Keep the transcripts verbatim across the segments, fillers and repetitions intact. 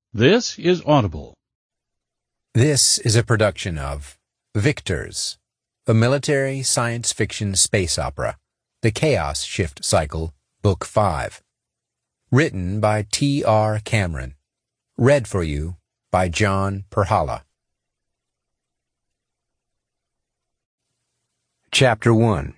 This is Audible. This is a production of Victors, a military science fiction space opera, The Chaos Shift Cycle, Book five. Written by T R Cameron. Read for you by John Perhala. Chapter one.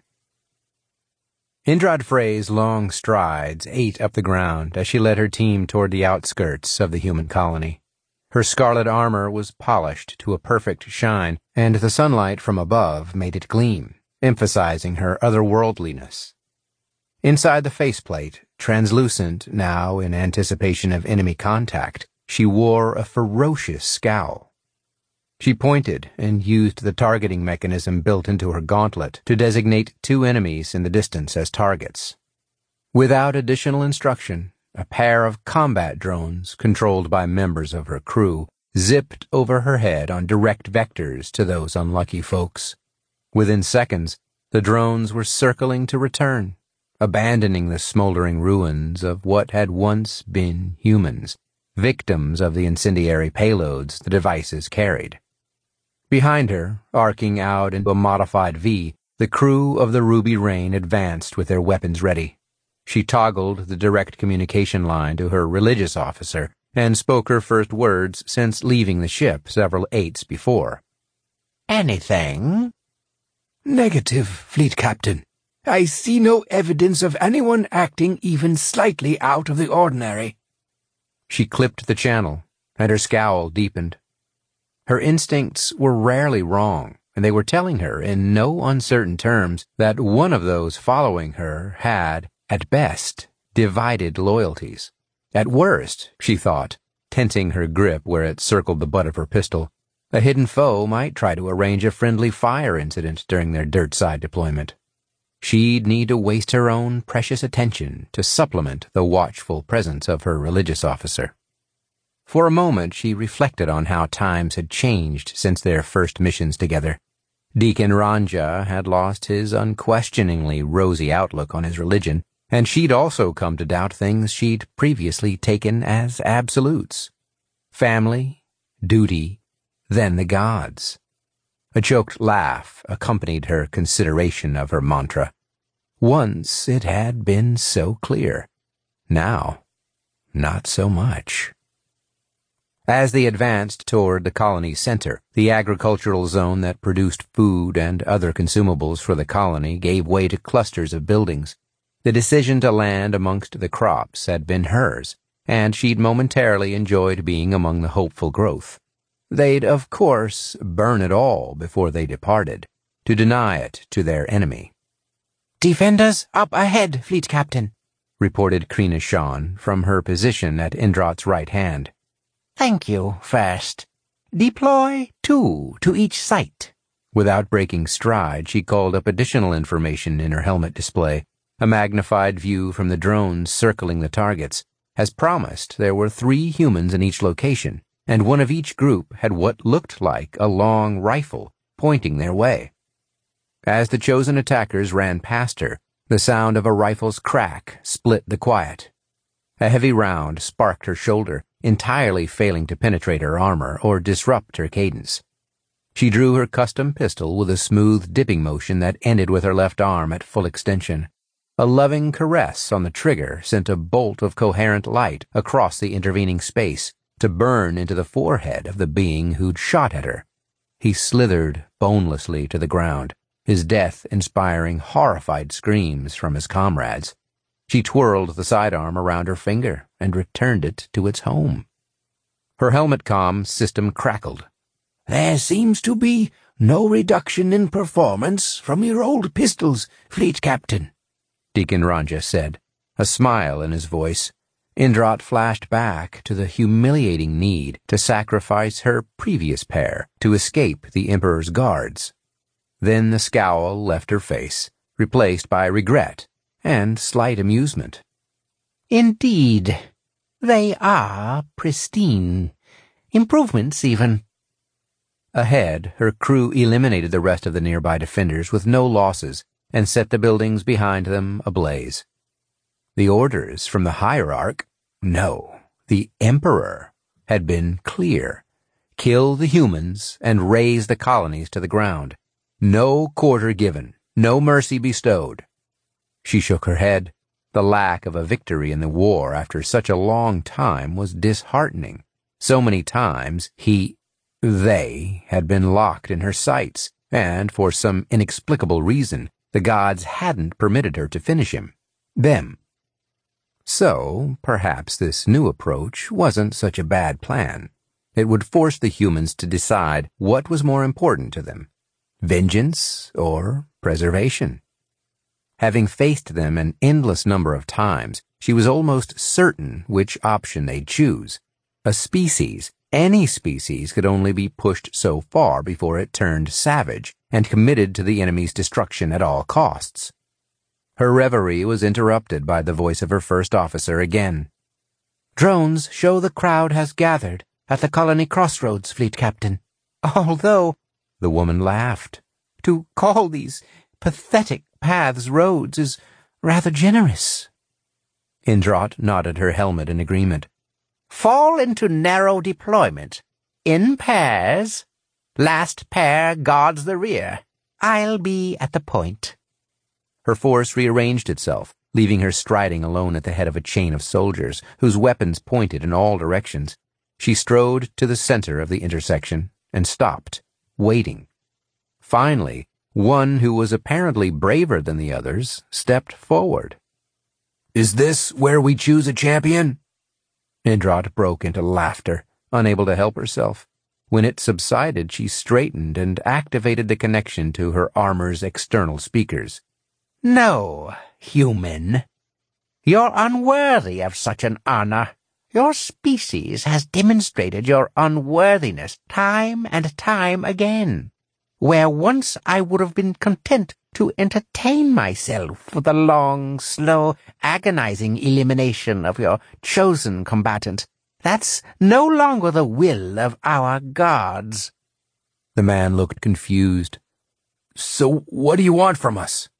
Indrad Frey's long strides ate up the ground as she led her team toward the outskirts of the human colony. Her scarlet armor was polished to a perfect shine, and the sunlight from above made it gleam, emphasizing her otherworldliness. Inside the faceplate, translucent now in anticipation of enemy contact, she wore a ferocious scowl. She pointed and used the targeting mechanism built into her gauntlet to designate two enemies in the distance as targets. Without additional instruction, a pair of combat drones, controlled by members of her crew, zipped over her head on direct vectors to those unlucky folks. Within seconds, the drones were circling to return, abandoning the smoldering ruins of what had once been humans, victims of the incendiary payloads the devices carried. Behind her, arcing out into a modified V, the crew of the Ruby Rain advanced with their weapons ready. She toggled the direct communication line to her religious officer and spoke her first words since leaving the ship several eights before. Anything? Negative, Fleet Captain. I see no evidence of anyone acting even slightly out of the ordinary. She clipped the channel, and her scowl deepened. Her instincts were rarely wrong, and they were telling her in no uncertain terms that one of those following her had, at best, divided loyalties. At worst, she thought, tensing her grip where it circled the butt of her pistol, a hidden foe might try to arrange a friendly fire incident during their dirt-side deployment. She'd need to waste her own precious attention to supplement the watchful presence of her religious officer. For a moment she reflected on how times had changed since their first missions together. Deacon Ranja had lost his unquestioningly rosy outlook on his religion, and she'd also come to doubt things she'd previously taken as absolutes. Family, duty, then the gods. A choked laugh accompanied her consideration of her mantra. Once it had been so clear. Now, not so much. As they advanced toward the colony's center, the agricultural zone that produced food and other consumables for the colony gave way to clusters of buildings. The decision to land amongst the crops had been hers, and she'd momentarily enjoyed being among the hopeful growth. They'd, of course, burn it all before they departed, to deny it to their enemy. Defenders up ahead, Fleet Captain, reported Krina Shan from her position at Indrat's right hand. Thank you, first. Deploy two to each site. Without breaking stride, she called up additional information in her helmet display, a magnified view from the drones circling the targets. As promised, there were three humans in each location, and one of each group had what looked like a long rifle pointing their way. As the chosen attackers ran past her, the sound of a rifle's crack split the quiet. A heavy round sparked her shoulder, entirely failing to penetrate her armor or disrupt her cadence. She drew her custom pistol with a smooth dipping motion that ended with her left arm at full extension. A loving caress on the trigger sent a bolt of coherent light across the intervening space to burn into the forehead of the being who'd shot at her. He slithered bonelessly to the ground, his death inspiring horrified screams from his comrades. She twirled the sidearm around her finger and returned it to its home. Her helmet comm system crackled. There seems to be no reduction in performance from your old pistols, Fleet Captain, Deacon Ranja said, a smile in his voice. Indrat flashed back to the humiliating need to sacrifice her previous pair to escape the Emperor's guards. Then the scowl left her face, replaced by regret and slight amusement. Indeed, they are pristine. Improvements, even. Ahead, her crew eliminated the rest of the nearby defenders with no losses and set the buildings behind them ablaze. The orders from the hierarch, no, the Emperor, had been clear. Kill the humans and raze the colonies to the ground. No quarter given, no mercy bestowed. She shook her head. The lack of a victory in the war after such a long time was disheartening. So many times he, they, had been locked in her sights, and for some inexplicable reason, the gods hadn't permitted her to finish him. Them. So, perhaps this new approach wasn't such a bad plan. It would force the humans to decide what was more important to them, vengeance or preservation. Having faced them an endless number of times, she was almost certain which option they'd choose. A species, any species, could only be pushed so far before it turned savage and committed to the enemy's destruction at all costs. Her reverie was interrupted by the voice of her first officer again. "Drones show the crowd has gathered at the colony crossroads, Fleet Captain. Although," the woman laughed, "to call these pathetic paths roads is rather generous." Indrat nodded her helmet in agreement. "Fall into narrow deployment. In pairs. Last pair guards the rear. I'll be at the point." Her force rearranged itself, leaving her striding alone at the head of a chain of soldiers, whose weapons pointed in all directions. She strode to the center of the intersection and stopped, waiting. Finally, one who was apparently braver than the others stepped forward. "Is this where we choose a champion?" Indrat broke into laughter, unable to help herself. When it subsided, she straightened and activated the connection to her armor's external speakers. "No, human. You're unworthy of such an honor. Your species has demonstrated your unworthiness time and time again. Where once I would have been content to entertain myself with the long, slow, agonizing elimination of your chosen combatant, that's no longer the will of our gods." The man looked confused. "So what do you want from us?"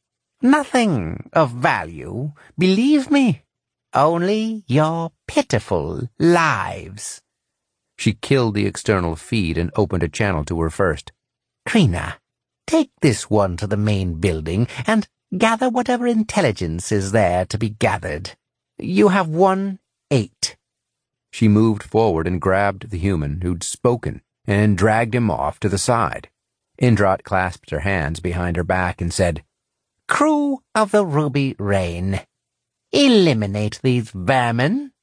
"Nothing of value, believe me. Only your pitiful lives." She killed the external feed and opened a channel to her first. "Krina, take this one to the main building and gather whatever intelligence is there to be gathered. You have won eight." She moved forward and grabbed the human who'd spoken and dragged him off to the side. Indrat clasped her hands behind her back and said, "Crew of the Ruby Rain, eliminate these vermin."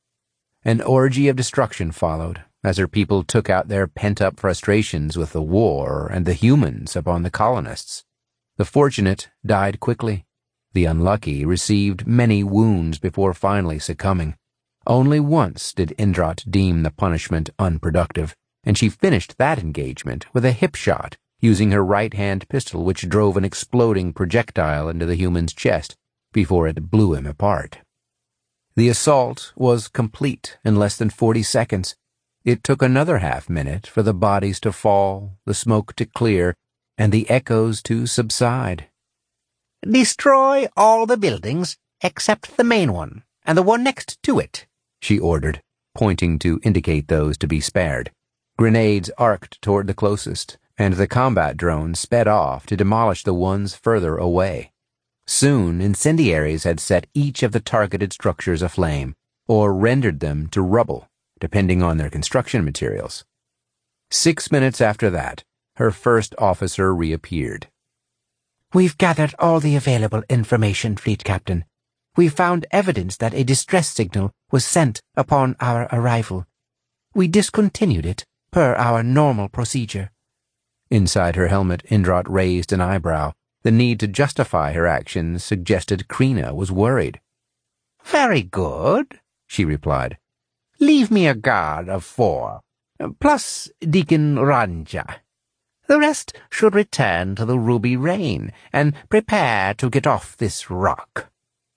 An orgy of destruction followed, as her people took out their pent-up frustrations with the war and the humans upon the colonists. The fortunate died quickly. The unlucky received many wounds before finally succumbing. Only once did Indrat deem the punishment unproductive, and she finished that engagement with a hip shot, using her right-hand pistol, which drove an exploding projectile into the human's chest before it blew him apart. The assault was complete in less than forty seconds. It took another half-minute for the bodies to fall, the smoke to clear, and the echoes to subside. "Destroy all the buildings except the main one and the one next to it," she ordered, pointing to indicate those to be spared. Grenades arced toward the closest, and the combat drones sped off to demolish the ones further away. Soon, incendiaries had set each of the targeted structures aflame, or rendered them to rubble, depending on their construction materials. Six minutes after that, her first officer reappeared. "We've gathered all the available information, Fleet Captain. We found evidence that a distress signal was sent upon our arrival. We discontinued it per our normal procedure." Inside her helmet, Indrat raised an eyebrow. The need to justify her actions suggested Krina was worried. "Very good," she replied. "Leave me a guard of four, plus Deacon Ranja. The rest should return to the Ruby Rain and prepare to get off this rock."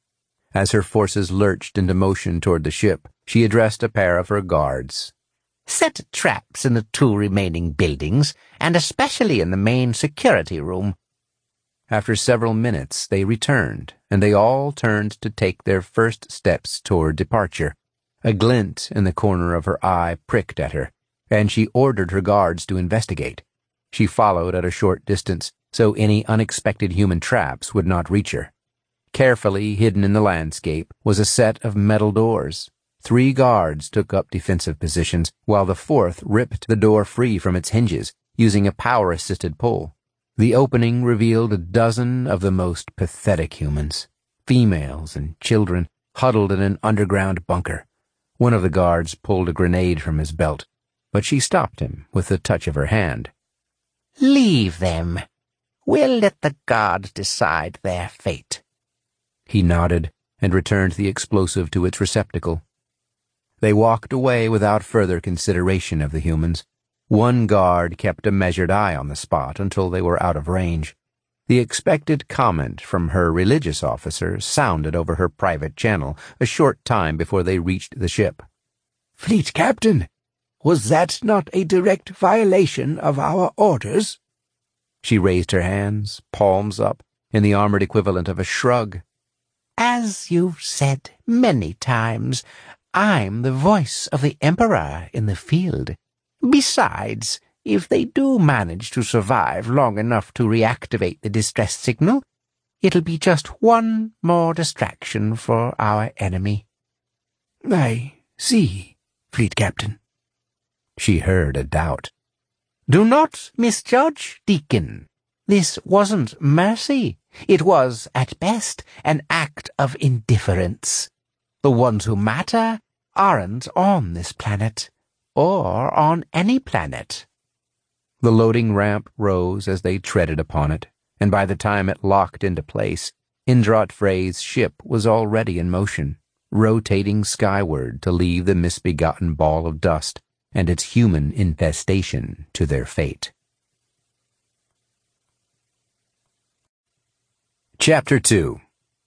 As her forces lurched into motion toward the ship, she addressed a pair of her guards. "Set traps in the two remaining buildings, and especially in the main security room." After several minutes, they returned, and they all turned to take their first steps toward departure. A glint in the corner of her eye pricked at her, and she ordered her guards to investigate. She followed at a short distance, so any unexpected human traps would not reach her. Carefully hidden in the landscape was a set of metal doors. Three guards took up defensive positions, while the fourth ripped the door free from its hinges, using a power-assisted pull. The opening revealed a dozen of the most pathetic humans, females and children, huddled in an underground bunker. One of the guards pulled a grenade from his belt, but she stopped him with a touch of her hand. "Leave them. We'll let the gods decide their fate." He nodded and returned the explosive to its receptacle. They walked away without further consideration of the humans. One guard kept a measured eye on the spot until they were out of range. The expected comment from her religious officer sounded over her private channel a short time before they reached the ship. "Fleet Captain, was that not a direct violation of our orders?" She raised her hands, palms up, in the armored equivalent of a shrug. "As you've said many times, I'm the voice of the Emperor in the field. Besides, if they do manage to survive long enough to reactivate the distress signal, it'll be just one more distraction for our enemy." "I see, Fleet Captain." She heard a doubt. "Do not misjudge, Deacon. This wasn't mercy. It was, at best, an act of indifference. The ones who matter aren't on this planet, or on any planet." The loading ramp rose as they treaded upon it, and by the time it locked into place, Indrat Frey's ship was already in motion, rotating skyward to leave the misbegotten ball of dust and its human infestation to their fate. Chapter two.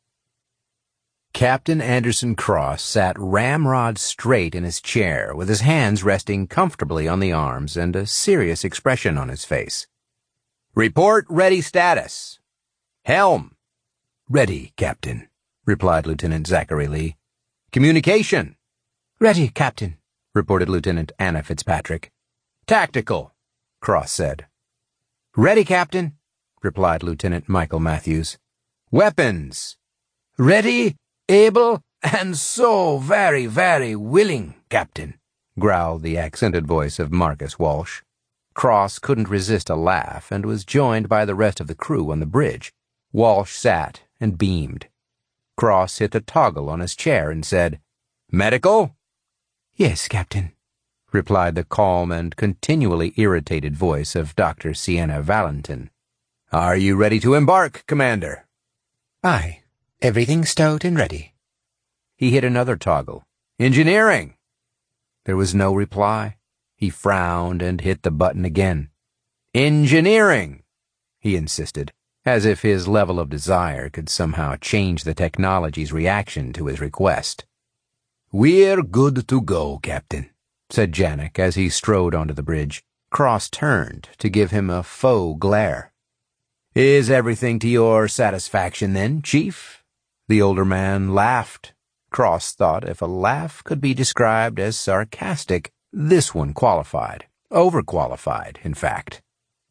Captain Anderson Cross sat ramrod straight in his chair, with his hands resting comfortably on the arms and a serious expression on his face. "Report ready status. Helm." "Ready, Captain," replied Lieutenant Zachary Lee. "Communication." "Ready, Captain," reported Lieutenant Anna Fitzpatrick. "Tactical," Cross said. "Ready, Captain," replied Lieutenant Michael Matthews. "Weapons." "Ready, able, and so very, very willing, Captain," growled the accented voice of Marcus Walsh. Cross couldn't resist a laugh and was joined by the rest of the crew on the bridge. Walsh sat and beamed. Cross hit the toggle on his chair and said, "Medical?" "Yes, Captain," replied the calm and continually irritated voice of Doctor Sienna Valentin. "Are you ready to embark, Commander?" "Aye. Everything stowed and ready." He hit another toggle. "Engineering?" There was no reply. He frowned and hit the button again. "Engineering," he insisted, as if his level of desire could somehow change the technology's reaction to his request. "We're good to go, Captain," said Janek as he strode onto the bridge. Cross turned to give him a faux glare. "Is everything to your satisfaction, then, Chief?" The older man laughed. Cross thought if a laugh could be described as sarcastic, this one qualified. Overqualified, in fact.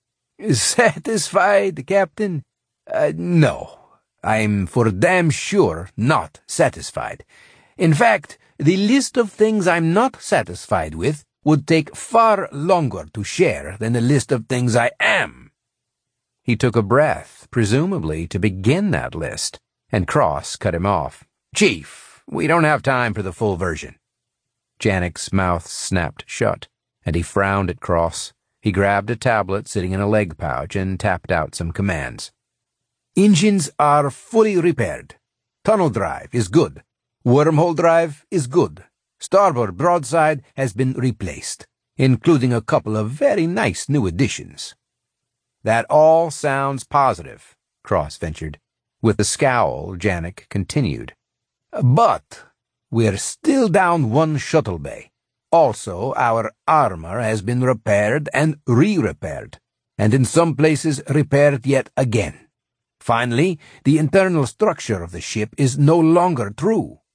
"Satisfied, Captain? Uh, no, I'm for damn sure not satisfied. In fact, the list of things I'm not satisfied with would take far longer to share than the list of things I am." He took a breath, presumably to begin that list, and Cross cut him off. "Chief, we don't have time for the full version." Janek's mouth snapped shut, and he frowned at Cross. He grabbed a tablet sitting in a leg pouch and tapped out some commands. "Engines are fully repaired. Tunnel drive is good. Wormhole drive is good. Starboard broadside has been replaced, including a couple of very nice new additions." "That all sounds positive," Cross ventured. With a scowl, Janek continued. "But we're still down one shuttle bay. Also, our armor has been repaired and re-repaired, and in some places repaired yet again. Finally, the internal structure of the ship is no longer true.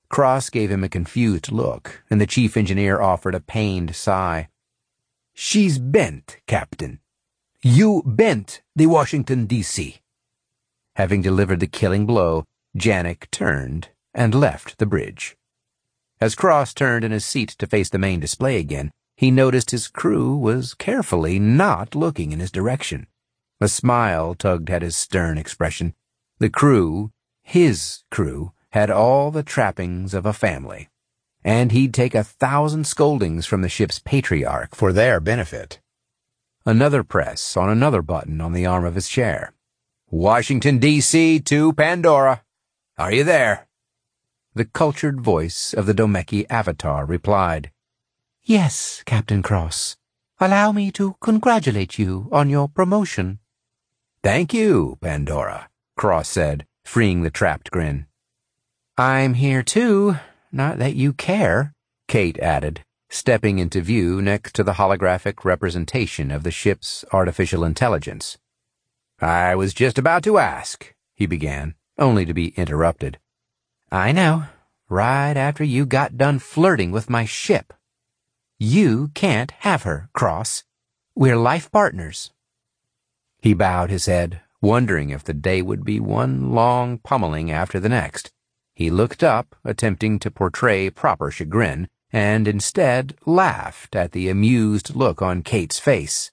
Cross gave him a confused look, and the chief engineer offered a pained sigh. She's bent, Captain. You bent the Washington, D C Having delivered the killing blow, Janik turned and left the bridge. As Cross turned in his seat to face the main display again, he noticed his crew was carefully not looking in his direction. A smile tugged at his stern expression. The crew, his crew, had all the trappings of a family, and he'd take a thousand scoldings from the ship's patriarch for their benefit. Another press on another button on the arm of his chair. Washington, D C to Pandora. Are you there? The cultured voice of the Domeki Avatar replied, Yes, Captain Cross. Allow me to congratulate you on your promotion. Thank you, Pandora, Cross said, freeing the trapped grin. I'm here too, not that you care, Kate added, stepping into view next to the holographic representation of the ship's artificial intelligence. I was just about to ask, he began, only to be interrupted. I know, right after you got done flirting with my ship. You can't have her, Cross. We're life partners. He bowed his head, wondering if the day would be one long pummeling after the next. He looked up, attempting to portray proper chagrin, and instead laughed at the amused look on Kate's face.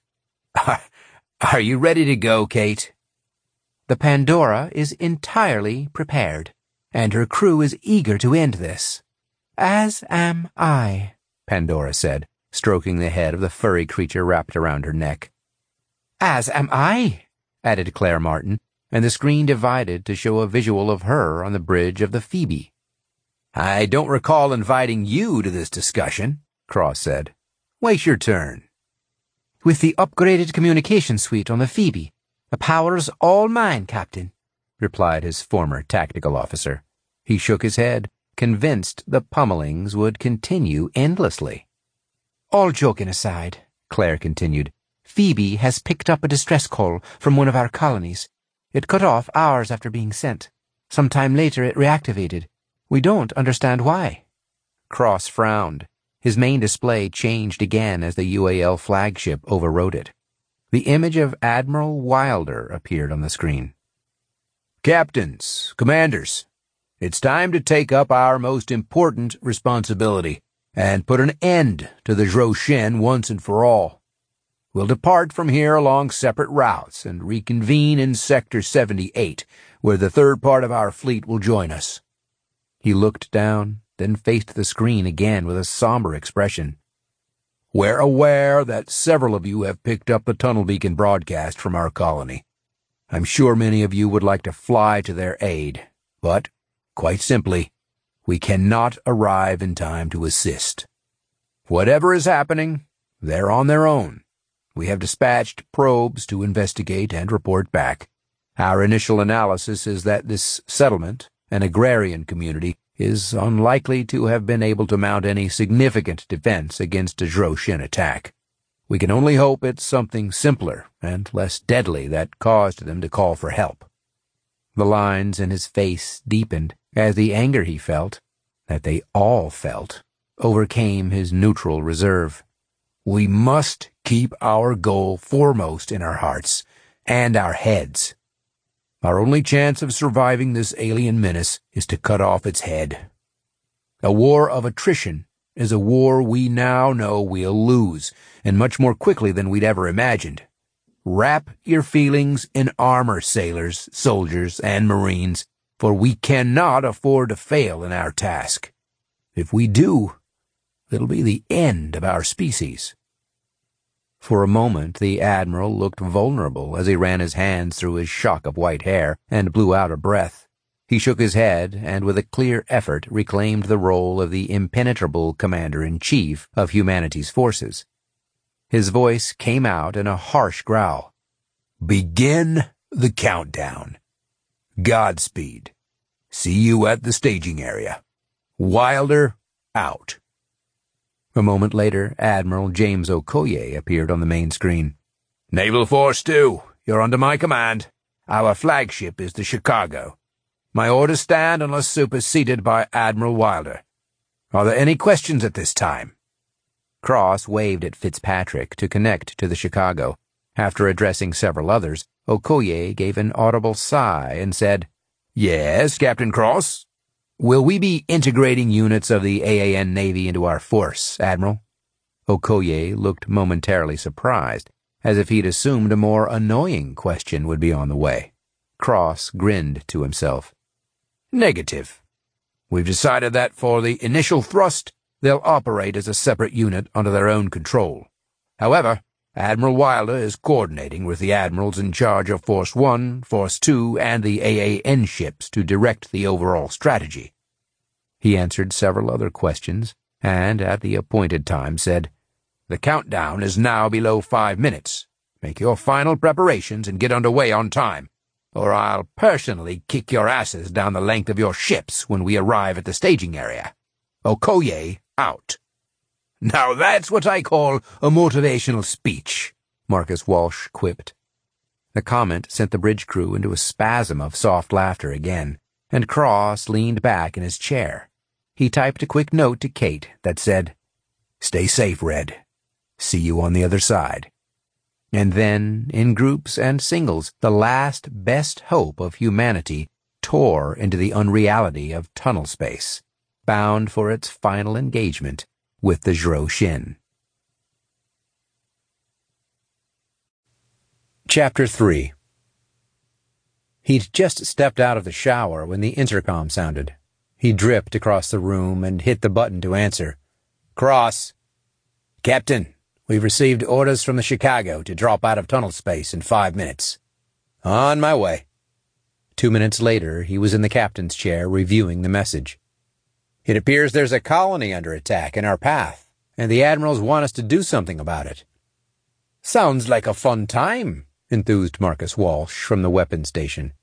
Are you ready to go, Kate? The Pandora is entirely prepared, and her crew is eager to end this. As am I, Pandora said, stroking the head of the furry creature wrapped around her neck. As am I, added Claire Martin, and the screen divided to show a visual of her on the bridge of the Phoebe. I don't recall inviting you to this discussion, Cross said. Wait your turn. With the upgraded communication suite on the Phoebe, the power's all mine, Captain, replied his former tactical officer. He shook his head, convinced the pummelings would continue endlessly. All joking aside, Claire continued, Phoebe has picked up a distress call from one of our colonies. It cut off hours after being sent. Some time later it reactivated. We don't understand why. Cross frowned. His main display changed again as the U A L flagship overrode it. The image of Admiral Wilder appeared on the screen. Captains, commanders, it's time to take up our most important responsibility and put an end to the Zhou Shen once and for all. We'll depart from here along separate routes and reconvene in Sector seventy-eight, where the third part of our fleet will join us. He looked down, then faced the screen again with a somber expression. We're aware that several of you have picked up the tunnel beacon broadcast from our colony. I'm sure many of you would like to fly to their aid, but, quite simply, we cannot arrive in time to assist. Whatever is happening, they're on their own. We have dispatched probes to investigate and report back. Our initial analysis is that this settlement, an agrarian community, is unlikely to have been able to mount any significant defense against a Zhou Shen attack. We can only hope it's something simpler and less deadly that caused them to call for help. The lines in his face deepened as the anger he felt, that they all felt, overcame his neutral reserve. We must keep our goal foremost in our hearts and our heads. Our only chance of surviving this alien menace is to cut off its head. A war of attrition is a war we now know we'll lose, and much more quickly than we'd ever imagined. Wrap your feelings in armor, sailors, soldiers, and Marines, for we cannot afford to fail in our task. If we do, it'll be the end of our species. For a moment, the Admiral looked vulnerable as he ran his hands through his shock of white hair and blew out a breath. He shook his head and with a clear effort reclaimed the role of the impenetrable commander-in-chief of humanity's forces. His voice came out in a harsh growl. Begin the countdown. Godspeed. See you at the staging area. Wilder, out. A moment later, Admiral James Okoye appeared on the main screen. Naval Force two, you're under my command. Our flagship is the Chicago. My orders stand unless superseded by Admiral Wilder. Are there any questions at this time?" Cross waved at Fitzpatrick to connect to the Chicago. After addressing several others, Okoye gave an audible sigh and said, "Yes, Captain Cross. Will we be integrating units of the A A N Navy into our force, Admiral?" Okoye looked momentarily surprised, as if he'd assumed a more annoying question would be on the way. Cross grinned to himself. "Negative. We've decided that for the initial thrust, they'll operate as a separate unit under their own control. However, Admiral Wilder is coordinating with the admirals in charge of Force One, Force Two, and the A A N ships to direct the overall strategy." He answered several other questions, and at the appointed time said, "The countdown is now below five minutes. Make your final preparations and get underway on time, or I'll personally kick your asses down the length of your ships when we arrive at the staging area. Okoye out." "Now that's what I call a motivational speech," Marcus Walsh quipped. The comment sent the bridge crew into a spasm of soft laughter again, and Cross leaned back in his chair. He typed a quick note to Kate that said, "Stay safe, Red. See you on the other side." And then, in groups and singles, the last best hope of humanity tore into the unreality of tunnel space, bound for its final engagement with the Zhro Shin. Chapter three. He'd just stepped out of the shower when the intercom sounded. He dripped across the room and hit the button to answer. "Cross." "Captain, we've received orders from the Chicago to drop out of tunnel space in five minutes." "On my way." Two minutes later, he was in the captain's chair reviewing the message. "It appears there's a colony under attack in our path, and the admirals want us to do something about it." "Sounds like a fun time," enthused Marcus Walsh from the weapons station.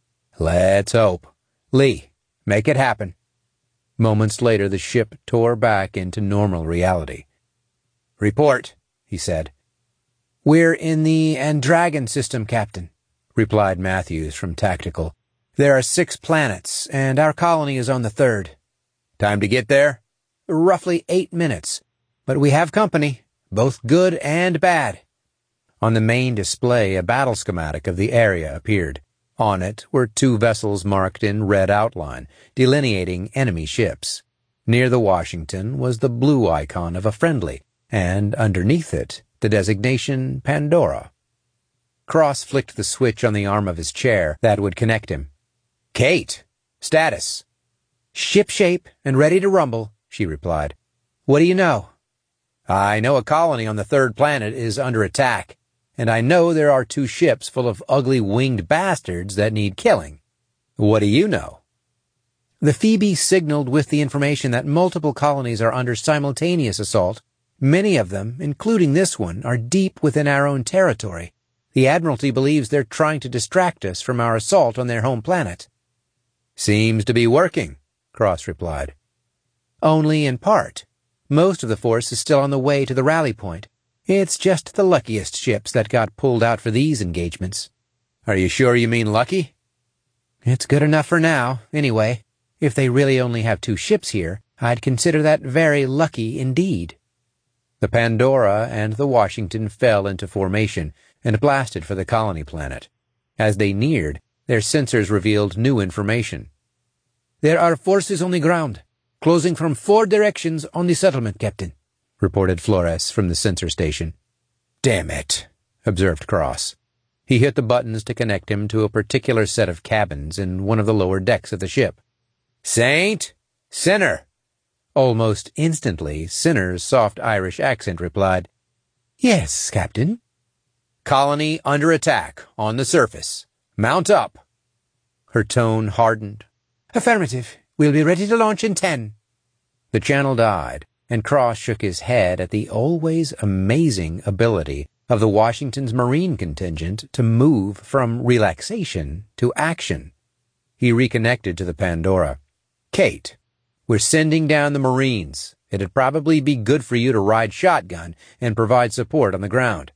"Let's hope. Lee, make it happen." Moments later, the ship tore back into normal reality. "Report," he said. "We're in the Andragon system, Captain," replied Matthews from Tactical. "There are six planets, and our colony is on the third." "Time to get there?" "Roughly eight minutes. But we have company, both good and bad." On the main display, a battle schematic of the area appeared. On it were two vessels marked in red outline, delineating enemy ships. Near the Washington was the blue icon of a friendly, and underneath it, the designation Pandora. Cross flicked the switch on the arm of his chair that would connect him. "Kate, status." "Ship shape and ready to rumble," she replied. "What do you know?" "I know a colony on the third planet is under attack, and I know there are two ships full of ugly winged bastards that need killing. What do you know?" "The Phoebe signaled with the information that multiple colonies are under simultaneous assault. Many of them, including this one, are deep within our own territory. The Admiralty believes they're trying to distract us from our assault on their home planet." "Seems to be working," Cross replied. "Only in part. Most of the force is still on the way to the rally point. It's just the luckiest ships that got pulled out for these engagements." "Are you sure you mean lucky?" "It's good enough for now, anyway. If they really only have two ships here, I'd consider that very lucky indeed." The Pandora and the Washington fell into formation and blasted for the colony planet. As they neared, their sensors revealed new information. "There are forces on the ground, closing from four directions on the settlement, Captain," reported Flores from the sensor station. "Damn it," observed Cross. He hit the buttons to connect him to a particular set of cabins in one of the lower decks of the ship. "Saint? Sinner?" Almost instantly, Sinner's soft Irish accent replied, "Yes, Captain." "Colony under attack, on the surface. Mount up." Her tone hardened. Affirmative. We'll be ready to launch in ten. The channel died, and Cross shook his head at the always amazing ability of the Washington's Marine contingent to move from relaxation to action. He reconnected to the Pandora. Kate, we're sending down the Marines. It'd probably be good for you to ride shotgun and provide support on the ground.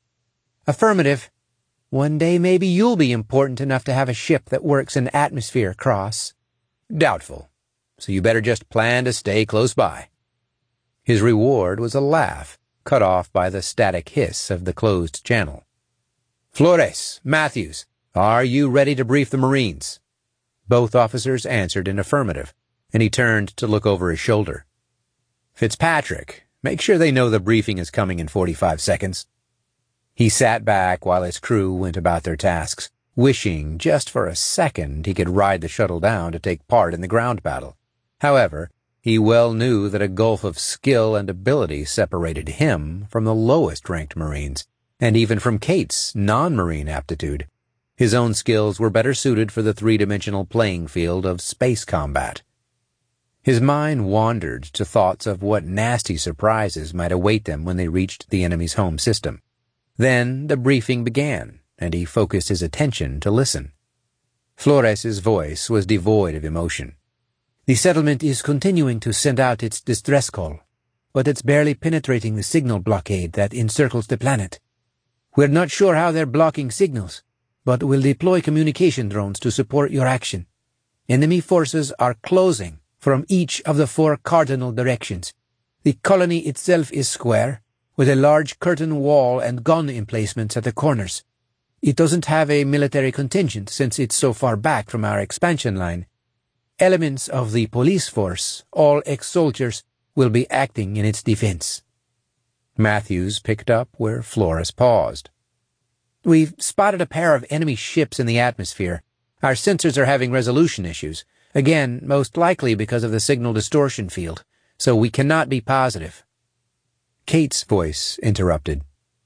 Affirmative. One day maybe you'll be important enough to have a ship that works in atmosphere, Cross. Doubtful. So you better just plan to stay close by. His reward was a laugh, cut off by the static hiss of the closed channel. Flores, Matthews, are you ready to brief the Marines? Both officers answered in affirmative, and he turned to look over his shoulder. Fitzpatrick, make sure they know the briefing is coming in forty-five seconds. He sat back while his crew went about their tasks, wishing just for a second he could ride the shuttle down to take part in the ground battle. However, he well knew that a gulf of skill and ability separated him from the lowest-ranked Marines, and even from Kate's non-Marine aptitude. His own skills were better suited for the three-dimensional playing field of space combat. His mind wandered to thoughts of what nasty surprises might await them when they reached the enemy's home system. Then the briefing began, and he focused his attention to listen. Flores's voice was devoid of emotion. The settlement is continuing to send out its distress call, but it's barely penetrating the signal blockade that encircles the planet. We're not sure how they're blocking signals, but we'll deploy communication drones to support your action. Enemy forces are closing from each of the four cardinal directions. The colony itself is square, with a large curtain wall and gun emplacements at the corners. It doesn't have a military contingent since it's so far back from our expansion line. Elements of the police force, all ex-soldiers, will be acting in its defense. Matthews picked up where Flores paused. We've spotted a pair of enemy ships in the atmosphere. Our sensors are having resolution issues, again, most likely because of the signal distortion field, so we cannot be positive. Kate's voice interrupted.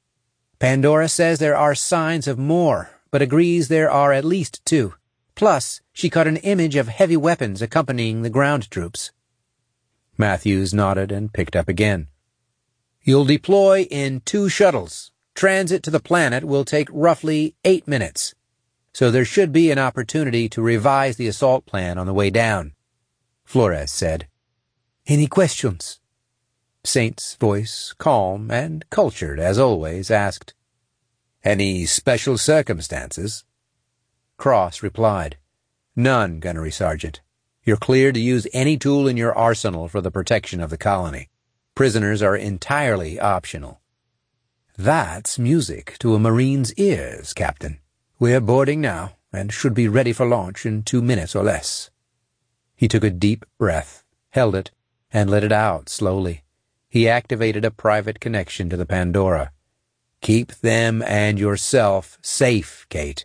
Pandora says there are signs of more, but agrees there are at least two. Plus, she caught an image of heavy weapons accompanying the ground troops. Matthews nodded and picked up again. You'll deploy in two shuttles. Transit to the planet will take roughly eight minutes, so there should be an opportunity to revise the assault plan on the way down, Flores said. Any questions? Saint's voice, calm and cultured as always, asked. Any special circumstances? Cross replied. None, Gunnery Sergeant. You're cleared to use any tool in your arsenal for the protection of the colony. Prisoners are entirely optional. That's music to a Marine's ears, Captain. We're boarding now, and should be ready for launch in two minutes or less. He took a deep breath, held it, and let it out slowly. He activated a private connection to the Pandora. Keep them and yourself safe, Kate.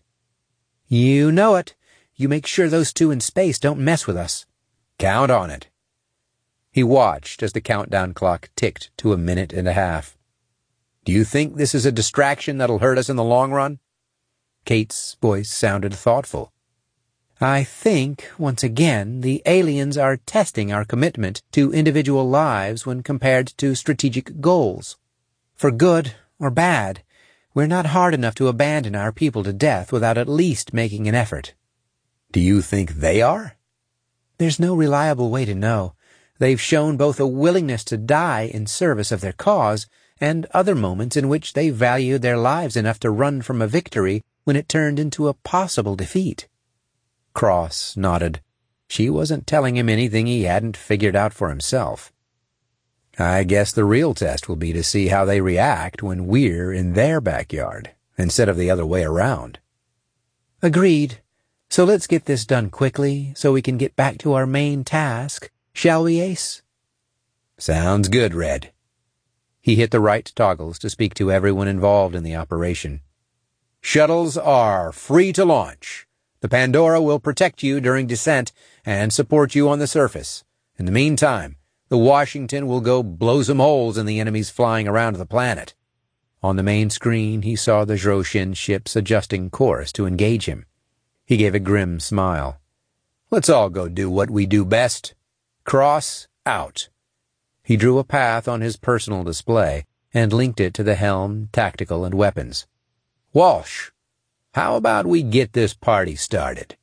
You know it. You make sure those two in space don't mess with us. Count on it. He watched as the countdown clock ticked to a minute and a half. Do you think this is a distraction that'll hurt us in the long run? Kate's voice sounded thoughtful. I think, once again, the aliens are testing our commitment to individual lives when compared to strategic goals. For good or bad, we're not hard enough to abandon our people to death without at least making an effort. Do you think they are? There's no reliable way to know. They've shown both a willingness to die in service of their cause and other moments in which they valued their lives enough to run from a victory when it turned into a possible defeat. Cross nodded. She wasn't telling him anything he hadn't figured out for himself. I guess the real test will be to see how they react when we're in their backyard, instead of the other way around. Agreed. So let's get this done quickly so we can get back to our main task, shall we, Ace? Sounds good, Red. He hit the right toggles to speak to everyone involved in the operation. Shuttles are free to launch. The Pandora will protect you during descent and support you on the surface. In the meantime, the Washington will go blow some holes in the enemies flying around the planet. On the main screen, he saw the Zhoshin ships adjusting course to engage him. He gave a grim smile. Let's all go do what we do best. Cross out. He drew a path on his personal display and linked it to the helm, tactical, and weapons. Walsh, how about we get this party started?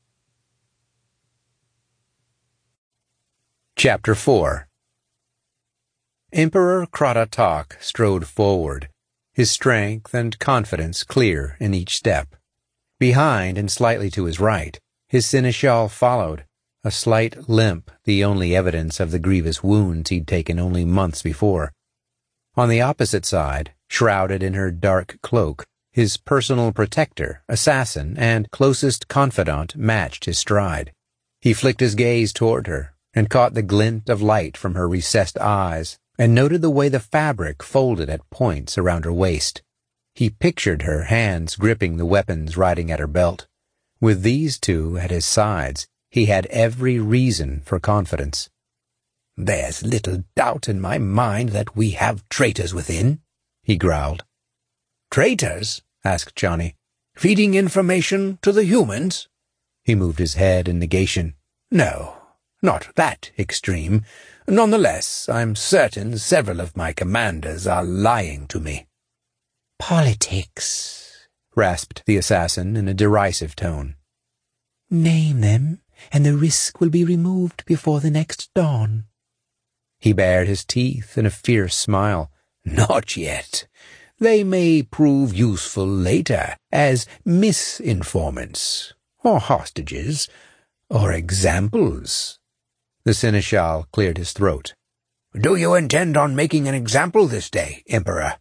Chapter four. Emperor Krata-Tak strode forward, his strength and confidence clear in each step. Behind and slightly to his right, his seneschal followed, a slight limp the only evidence of the grievous wounds he'd taken only months before. On the opposite side, shrouded in her dark cloak, his personal protector, assassin, and closest confidant matched his stride. He flicked his gaze toward her, and caught the glint of light from her recessed eyes, and noted the way the fabric folded at points around her waist. He pictured her hands gripping the weapons riding at her belt. With these two at his sides, he had every reason for confidence. "There's little doubt in my mind that we have traitors within," he growled. "Traitors?" asked Johnny. "Feeding information to the humans?" He moved his head in negation. "No, not that extreme. Nonetheless, I'm certain several of my commanders are lying to me." "Politics," rasped the assassin in a derisive tone. "Name them, and the risk will be removed before the next dawn." He bared his teeth in a fierce smile. "Not yet. They may prove useful later as misinformants, or hostages, or examples." The seneschal cleared his throat. "Do you intend on making an example this day, Emperor?"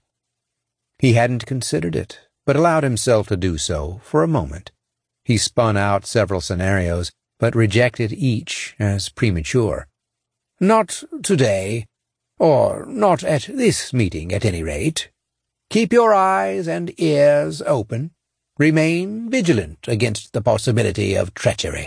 He hadn't considered it, but allowed himself to do so for a moment. He spun out several scenarios, but rejected each as premature. "Not today, or not at this meeting at any rate. Keep your eyes and ears open. Remain vigilant against the possibility of treachery."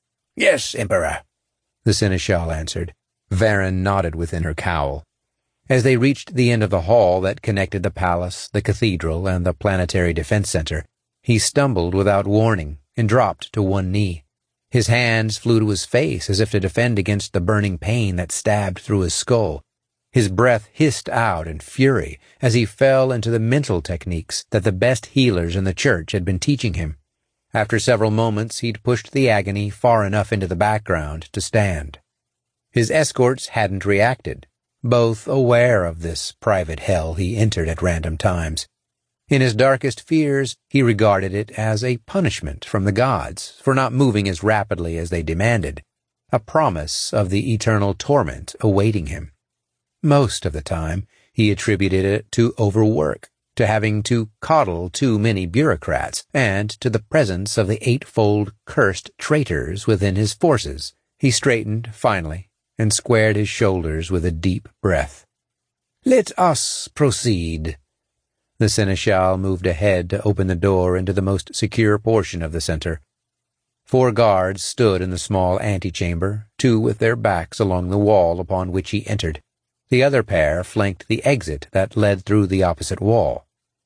"Yes, Emperor," the seneschal answered. Varen nodded within her cowl. As they reached the end of the hall that connected the palace, the cathedral, and the Planetary Defense Center, he stumbled without warning and dropped to one knee. His hands flew to his face as if to defend against the burning pain that stabbed through his skull. His breath hissed out in fury as he fell into the mental techniques that the best healers in the church had been teaching him. After several moments, he'd pushed the agony far enough into the background to stand. His escorts hadn't reacted, both aware of this private hell he entered at random times. In his darkest fears, he regarded it as a punishment from the gods for not moving as rapidly as they demanded, a promise of the eternal torment awaiting him. Most of the time, he attributed it to overwork, to having to coddle too many bureaucrats, and to the presence of the eightfold cursed traitors within his forces. He straightened, finally, and squared his shoulders with a deep breath. "Let us proceed." The seneschal moved ahead to open the door into the most secure portion of the center. Four guards stood in the small antechamber, two with their backs along the wall upon which he entered. The other pair flanked the exit that led through the opposite wall.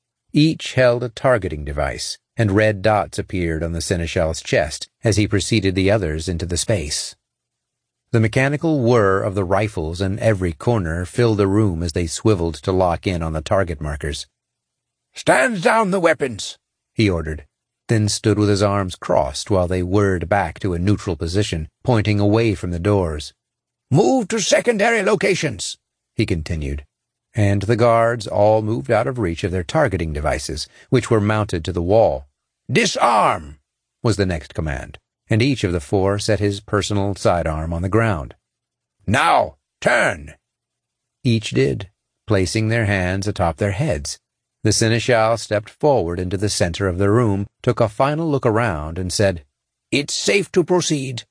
Each held a targeting device, and red dots appeared on the seneschal's chest as he preceded the others into the space. The mechanical whir of the rifles in every corner filled the room as they swiveled to lock in on the target markers. "Stand down the weapons," he ordered, then stood with his arms crossed while they whirred back to a neutral position, pointing away from the doors. "Move to secondary locations," he continued, and the guards all moved out of reach of their targeting devices, which were mounted to the wall. "Disarm," was the next command, and each of the four set his personal sidearm on the ground. "Now, turn." Each did, placing their hands atop their heads. The seneschal stepped forward into the center of the room, took a final look around, and said, "It's safe to proceed."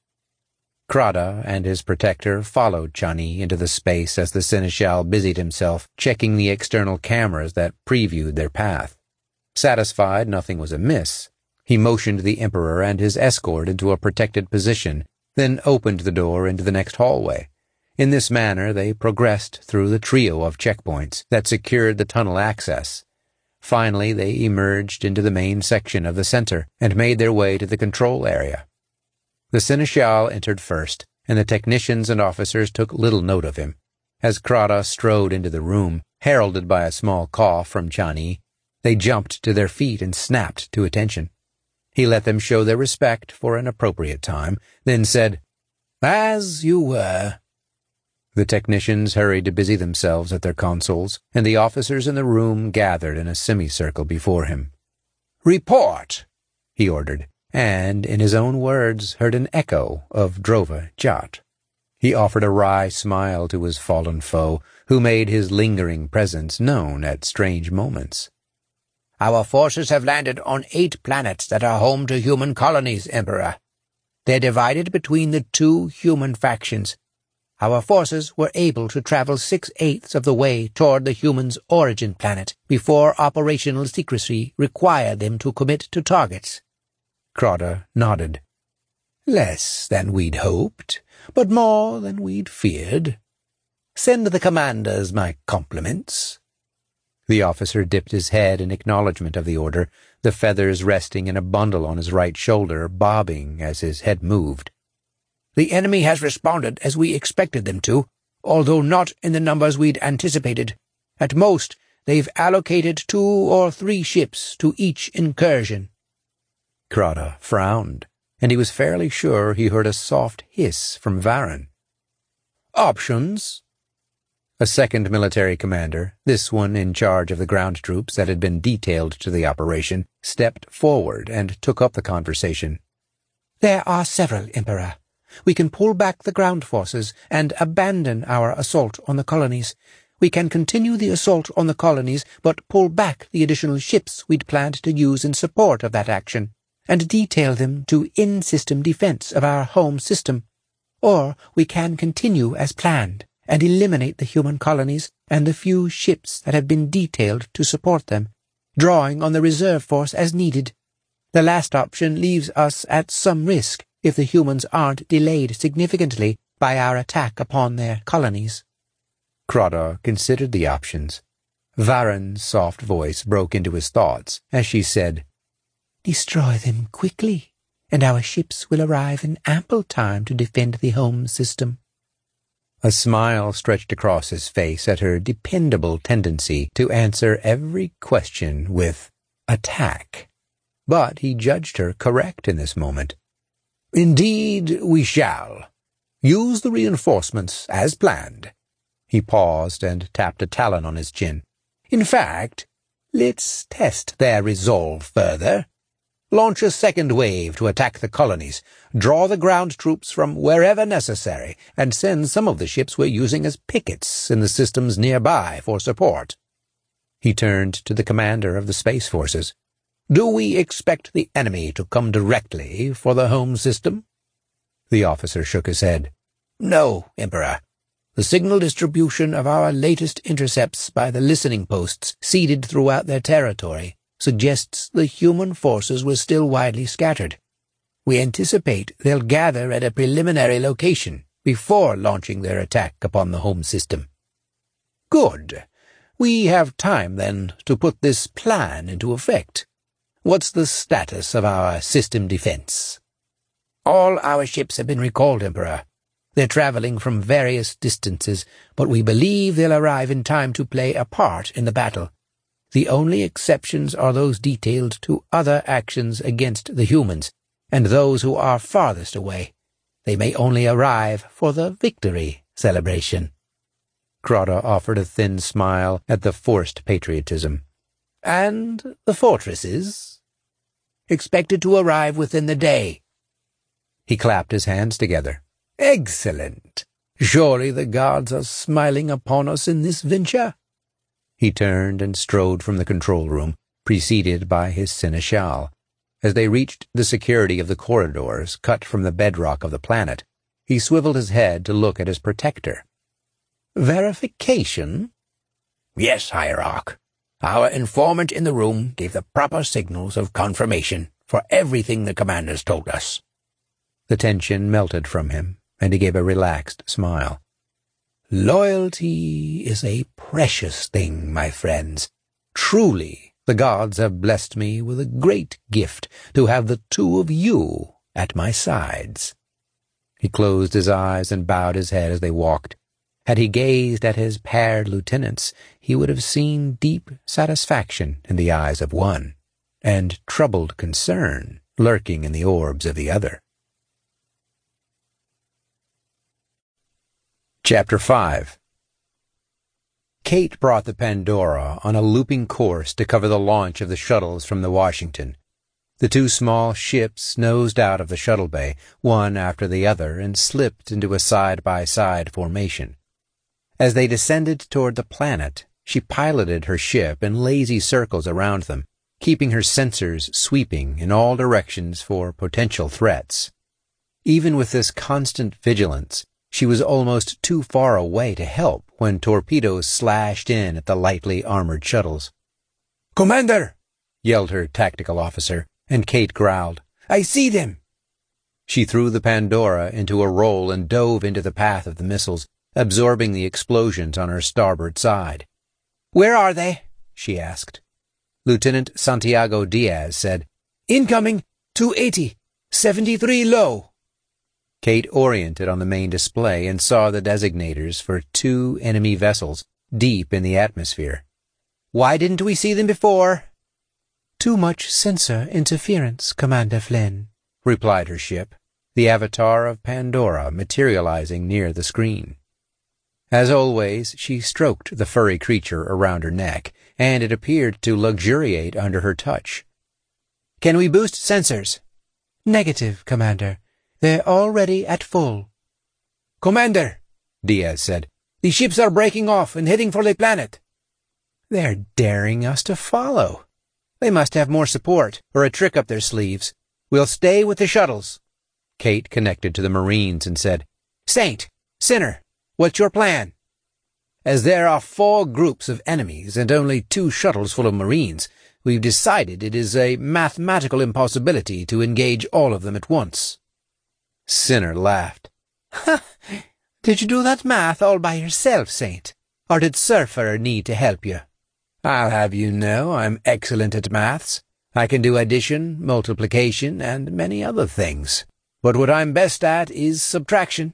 Crada and his protector followed Chani into the space as the seneschal busied himself checking the external cameras that previewed their path. Satisfied nothing was amiss, he motioned the Emperor and his escort into a protected position, then opened the door into the next hallway. In this manner they progressed through the trio of checkpoints that secured the tunnel access. Finally, they emerged into the main section of the center and made their way to the control area. The seneschal entered first, and the technicians and officers took little note of him. As Crada strode into the room, heralded by a small cough from Chani, they jumped to their feet and snapped to attention. He let them show their respect for an appropriate time, then said, "As you were." The technicians hurried to busy themselves at their consoles, and the officers in the room gathered in a semicircle before him. "Report," he ordered, and, in his own words, heard an echo of Drova Jat. He offered a wry smile to his fallen foe, who made his lingering presence known at strange moments. Our forces have landed on eight planets that are home to human colonies, Emperor. They're divided between the two human factions. Our forces were able to travel six-eighths of the way toward the humans' origin planet before operational secrecy required them to commit to targets. Crota nodded. Less than we'd hoped, but more than we'd feared. Send the commanders my compliments. The officer dipped his head in acknowledgment of the order, the feathers resting in a bundle on his right shoulder, bobbing as his head moved. The enemy has responded as we expected them to, although not in the numbers we'd anticipated. At most, they've allocated two or three ships to each incursion. Crota frowned, and he was fairly sure he heard a soft hiss from Varen. Options? A second military commander, this one in charge of the ground troops that had been detailed to the operation, stepped forward and took up the conversation. There are several, Emperor. We can pull back the ground forces and abandon our assault on the colonies. We can continue the assault on the colonies, but pull back the additional ships we'd planned to use in support of that action, and detail them to in-system defense of our home system. Or we can continue as planned and eliminate the human colonies and the few ships that have been detailed to support them, drawing on the reserve force as needed. The last option leaves us at some risk if the humans aren't delayed significantly by our attack upon their colonies. Crota considered the options. Varen's soft voice broke into his thoughts as she said, Destroy them quickly, and our ships will arrive in ample time to defend the home system. A smile stretched across his face at her dependable tendency to answer every question with attack. But he judged her correct in this moment. Indeed, we shall. Use the reinforcements as planned. He paused and tapped a talon on his chin. In fact, let's test their resolve further. Launch a second wave to attack the colonies, draw the ground troops from wherever necessary, and send some of the ships we're using as pickets in the systems nearby for support. He turned to the commander of the space forces. Do we expect the enemy to come directly for the home system? The officer shook his head. No, Emperor. The signal distribution of our latest intercepts by the listening posts seeded throughout their territory suggests the human forces were still widely scattered. We anticipate they'll gather at a preliminary location before launching their attack upon the home system. Good. We have time, then, to put this plan into effect. What's the status of our system defense? All our ships have been recalled, Emperor. They're traveling from various distances, but we believe they'll arrive in time to play a part in the battle. The only exceptions are those detailed to other actions against the humans, and those who are farthest away. They may only arrive for the victory celebration. Crota offered a thin smile at the forced patriotism. And the fortresses? Expected to arrive within the day. He clapped his hands together. Excellent. Surely the gods are smiling upon us in this venture. He turned and strode from the control room, preceded by his seneschal. As they reached the security of the corridors cut from the bedrock of the planet, he swiveled his head to look at his protector. Verification? Yes, Hierarch. Our informant in the room gave the proper signals of confirmation for everything the commanders told us. The tension melted from him, and he gave a relaxed smile. Loyalty is a precious thing, my friends. Truly, the gods have blessed me with a great gift to have the two of you at my sides. He closed his eyes and bowed his head as they walked. Had he gazed at his paired lieutenants, he would have seen deep satisfaction in the eyes of one, and troubled concern lurking in the orbs of the other. Chapter five. Kate brought the Pandora on a looping course to cover the launch of the shuttles from the Washington. The two small ships nosed out of the shuttle bay, one after the other, and slipped into a side-by-side formation. As they descended toward the planet, she piloted her ship in lazy circles around them, keeping her sensors sweeping in all directions for potential threats. Even with this constant vigilance, she was almost too far away to help when torpedoes slashed in at the lightly armored shuttles. "Commander!" yelled her tactical officer, and Kate growled, "I see them!" She threw the Pandora into a roll and dove into the path of the missiles, absorbing the explosions on her starboard side. "Where are they?" she asked. Lieutenant Santiago Diaz said, "Incoming, two eighty, seventy-three low." Kate oriented on the main display and saw the designators for two enemy vessels deep in the atmosphere. "Why didn't we see them before?" "Too much sensor interference, Commander Flynn," replied her ship, the avatar of Pandora materializing near the screen. As always, she stroked the furry creature around her neck, and it appeared to luxuriate under her touch. "Can we boost sensors?" "Negative, Commander. They're already at full." "Commander," Diaz said, "the ships are breaking off and heading for the planet." "They're daring us to follow. They must have more support, or a trick up their sleeves. We'll stay with the shuttles." Kate connected to the Marines and said, "Saint, Sinner, what's your plan?" "As there are four groups of enemies and only two shuttles full of Marines, we've decided it is a mathematical impossibility to engage all of them at once." Sinner laughed. "Ha! Did you do that math all by yourself, Saint? Or did Surfer need to help you?" "I'll have you know I'm excellent at maths. I can do addition, multiplication, and many other things. But what I'm best at is subtraction."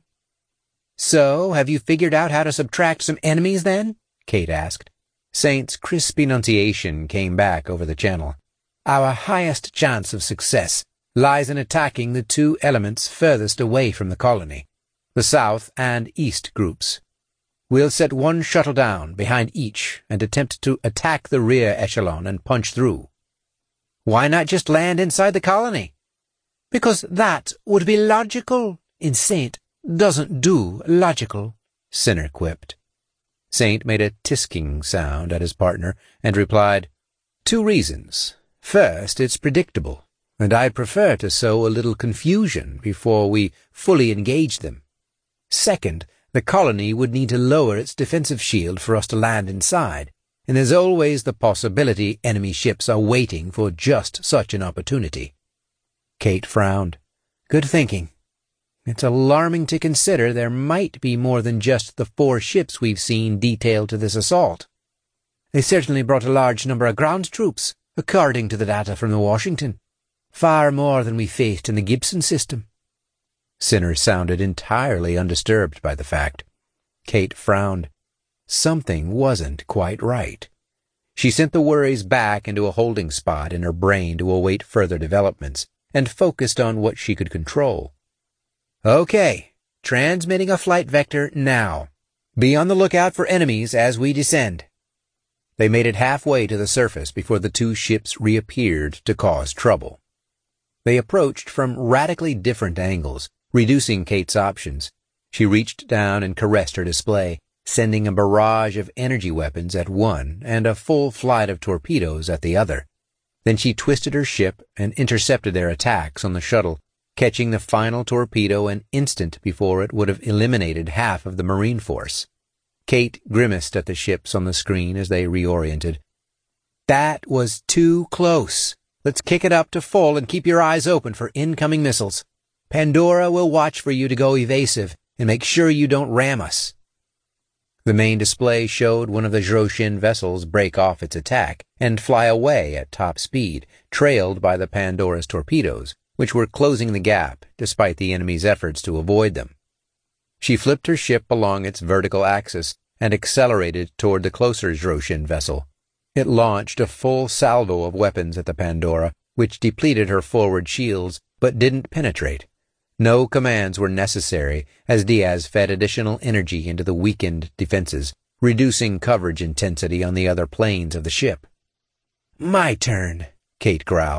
"So, have you figured out how to subtract some enemies, then?" Kate asked. Saint's crisp enunciation came back over the channel. "Our highest chance of success lies in attacking the two elements furthest away from the colony, the south and east groups. We'll set one shuttle down behind each and attempt to attack the rear echelon and punch through." "Why not just land inside the colony?" "Because that would be logical, and Saint doesn't do logical," Sinner quipped. Saint made a tisking sound at his partner and replied, "Two reasons. First, it's predictable, and I'd prefer to sow a little confusion before we fully engage them. Second, the colony would need to lower its defensive shield for us to land inside, and there's always the possibility enemy ships are waiting for just such an opportunity." Kate frowned. "Good thinking. It's alarming to consider there might be more than just the four ships we've seen detailed to this assault." "They certainly brought a large number of ground troops, according to the data from the Washington. Far more than we faced in the Gibson system." Sinner sounded entirely undisturbed by the fact. Kate frowned. Something wasn't quite right. She sent the worries back into a holding spot in her brain to await further developments, and focused on what she could control. "Okay, transmitting a flight vector now. Be on the lookout for enemies as we descend." They made it halfway to the surface before the two ships reappeared to cause trouble. They approached from radically different angles, reducing Kate's options. She reached down and caressed her display, sending a barrage of energy weapons at one and a full flight of torpedoes at the other. Then she twisted her ship and intercepted their attacks on the shuttle, catching the final torpedo an instant before it would have eliminated half of the Marine force. Kate grimaced at the ships on the screen as they reoriented. "That was too close. Let's kick it up to full and keep your eyes open for incoming missiles. Pandora will watch for you to go evasive and make sure you don't ram us." The main display showed one of the Zhoshin vessels break off its attack and fly away at top speed, trailed by the Pandora's torpedoes, which were closing the gap despite the enemy's efforts to avoid them. She flipped her ship along its vertical axis and accelerated toward the closer Zhoshin vessel. It launched a full salvo of weapons at the Pandora, which depleted her forward shields but didn't penetrate. No commands were necessary as Diaz fed additional energy into the weakened defenses, reducing coverage intensity on the other planes of the ship. "My turn," Kate growled,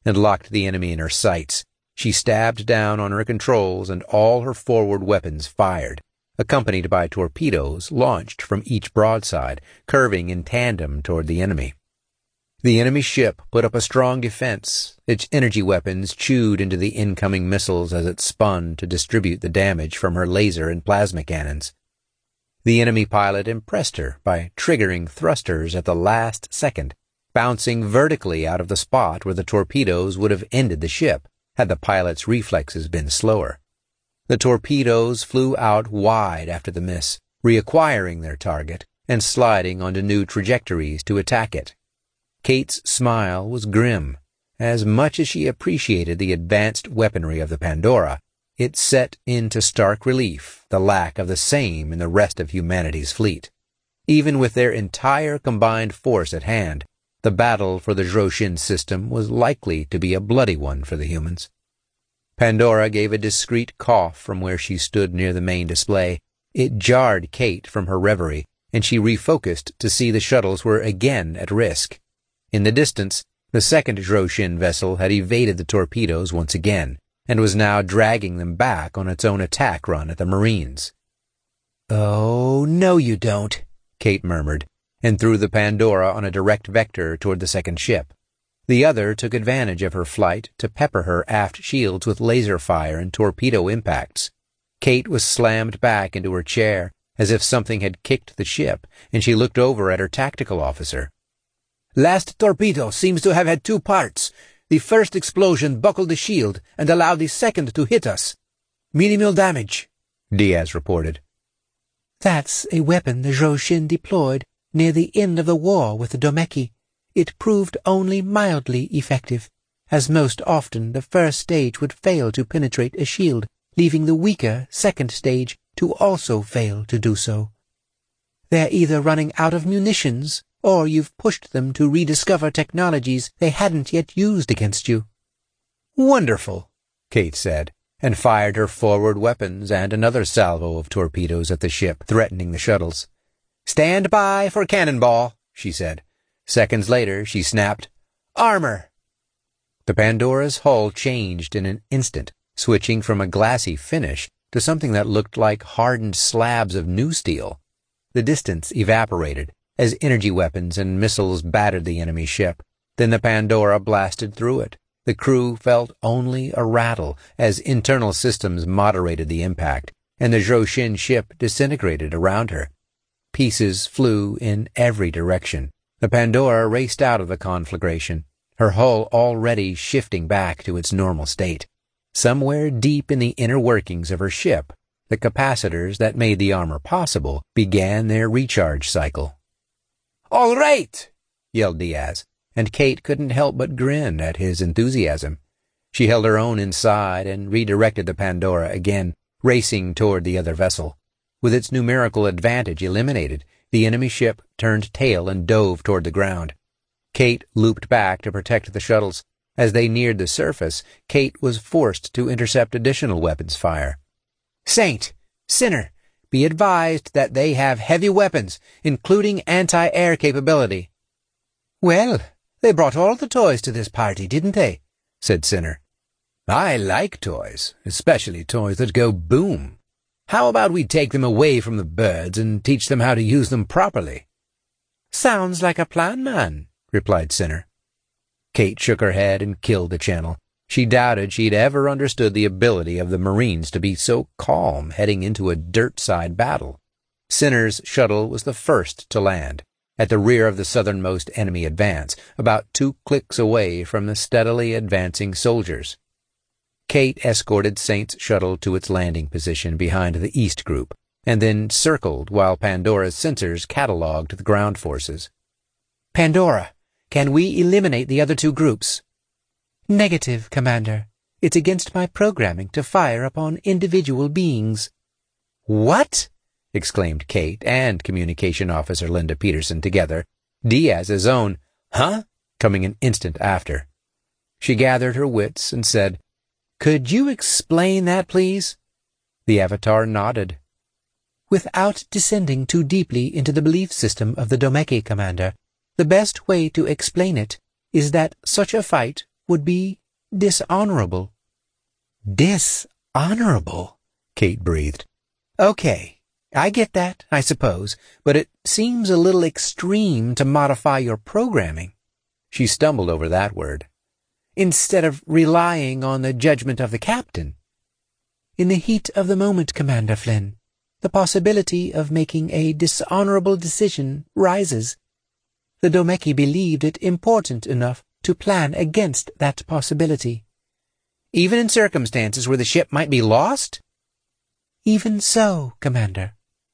and locked the enemy in her sights. She stabbed down on her controls, and all her forward weapons fired, accompanied by torpedoes launched from each broadside, curving in tandem toward the enemy. The enemy ship put up a strong defense. Its energy weapons chewed into the incoming missiles as it spun to distribute the damage from her laser and plasma cannons. The enemy pilot impressed her by triggering thrusters at the last second, bouncing vertically out of the spot where the torpedoes would have ended the ship had the pilot's reflexes been slower. The torpedoes flew out wide after the miss, reacquiring their target and sliding onto new trajectories to attack it. Kate's smile was grim. As much as she appreciated the advanced weaponry of the Pandora, it set into stark relief the lack of the same in the rest of humanity's fleet. Even with their entire combined force at hand, the battle for the Zhoshin system was likely to be a bloody one for the humans. Pandora gave a discreet cough from where she stood near the main display. It jarred Kate from her reverie, and she refocused to see the shuttles were again at risk. In the distance, the second Zhoshin vessel had evaded the torpedoes once again, and was now dragging them back on its own attack run at the Marines. "Oh, no you don't," Kate murmured, and threw the Pandora on a direct vector toward the second ship. The other took advantage of her flight to pepper her aft shields with laser fire and torpedo impacts. Kate was slammed back into her chair, as if something had kicked the ship, and she looked over at her tactical officer. "Last torpedo seems to have had two parts. The first explosion buckled the shield and allowed the second to hit us. Minimal damage," Diaz reported. "That's a weapon the Zhoshin deployed near the end of the war with the Domeki. It proved only mildly effective, as most often the first stage would fail to penetrate a shield, leaving the weaker second stage to also fail to do so. They're either running out of munitions, or you've pushed them to rediscover technologies they hadn't yet used against you." "Wonderful," Kate said, and fired her forward weapons and another salvo of torpedoes at the ship, threatening the shuttles. "Stand by for cannonball," she said. Seconds later, she snapped, "Armor!" The Pandora's hull changed in an instant, switching from a glassy finish to something that looked like hardened slabs of new steel. The distance evaporated as energy weapons and missiles battered the enemy ship. Then the Pandora blasted through it. The crew felt only a rattle as internal systems moderated the impact, and the Zhoshin ship disintegrated around her. Pieces flew in every direction. The Pandora raced out of the conflagration, her hull already shifting back to its normal state. Somewhere deep in the inner workings of her ship, the capacitors that made the armor possible began their recharge cycle. "All right!" yelled Diaz, and Kate couldn't help but grin at his enthusiasm. She held her own inside and redirected the Pandora again, racing toward the other vessel. With its numerical advantage eliminated, the enemy ship turned tail and dove toward the ground. Kate looped back to protect the shuttles. As they neared the surface, Kate was forced to intercept additional weapons fire. "Saint, Sinner, be advised that they have heavy weapons, including anti-air capability." "Well, they brought all the toys to this party, didn't they?" said Sinner. "I like toys, especially toys that go boom. How about we take them away from the birds and teach them how to use them properly?" "Sounds like a plan, man," replied Sinner. Kate shook her head and killed the channel. She doubted she'd ever understood the ability of the Marines to be so calm heading into a dirt-side battle. Sinner's shuttle was the first to land, at the rear of the southernmost enemy advance, about two clicks away from the steadily advancing soldiers. Kate escorted Saint's shuttle to its landing position behind the east group, and then circled while Pandora's sensors cataloged the ground forces. "Pandora, can we eliminate the other two groups?" "Negative, Commander. It's against my programming to fire upon individual beings." "What?" exclaimed Kate and Communication Officer Linda Peterson together, Diaz's own, "Huh?" coming an instant after. She gathered her wits and said, "Could you explain that, please?" The Avatar nodded. "Without descending too deeply into the belief system of the Domeki, Commander, the best way to explain it is that such a fight would be dishonorable." "Dishonorable?" Kate breathed. "Okay, I get that, I suppose, but it seems a little extreme to modify your programming." She stumbled over that word. "Instead of relying on the judgment of the captain." "In the heat of the moment, Commander Flynn, the possibility of making a dishonorable decision rises. The Domeki believed it important enough to plan against that possibility." "Even in circumstances where the ship might be lost?" "Even so, Commander."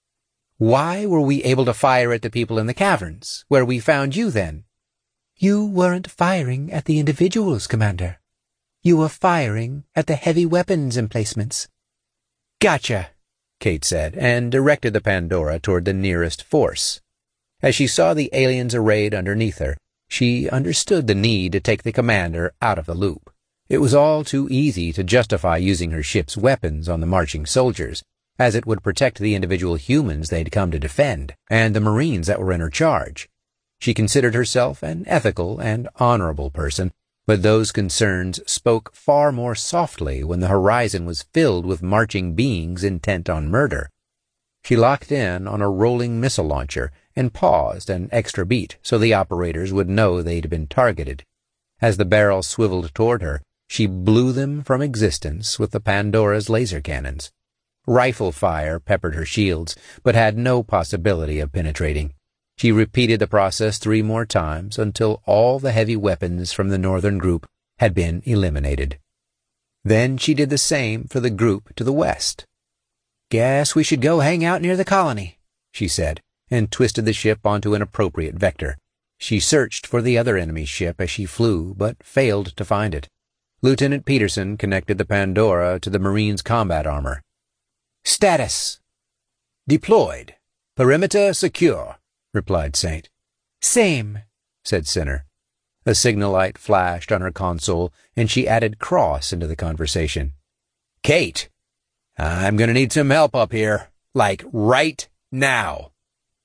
"Why were we able to fire at the people in the caverns, where we found you then?" "You weren't firing at the individuals, Commander. You were firing at the heavy weapons emplacements." "Gotcha," Kate said, and directed the Pandora toward the nearest force. As she saw the aliens arrayed underneath her, she understood the need to take the commander out of the loop. It was all too easy to justify using her ship's weapons on the marching soldiers, as it would protect the individual humans they'd come to defend, and the Marines that were in her charge. She considered herself an ethical and honorable person, but those concerns spoke far more softly when the horizon was filled with marching beings intent on murder. She locked in on a rolling missile launcher and paused an extra beat so the operators would know they'd been targeted. As the barrel swiveled toward her, she blew them from existence with the Pandora's laser cannons. Rifle fire peppered her shields, but had no possibility of penetrating. She repeated the process three more times until all the heavy weapons from the northern group had been eliminated. Then she did the same for the group to the west. "Guess we should go hang out near the colony," she said, and twisted the ship onto an appropriate vector. She searched for the other enemy ship as she flew, but failed to find it. Lieutenant Peterson connected the Pandora to the Marine's combat armor. "Status." "Deployed. Perimeter secure," replied Saint. "Same," said Sinner. A signal light flashed on her console, and she added Cross into the conversation. "Kate, I'm going to need some help up here, like right now."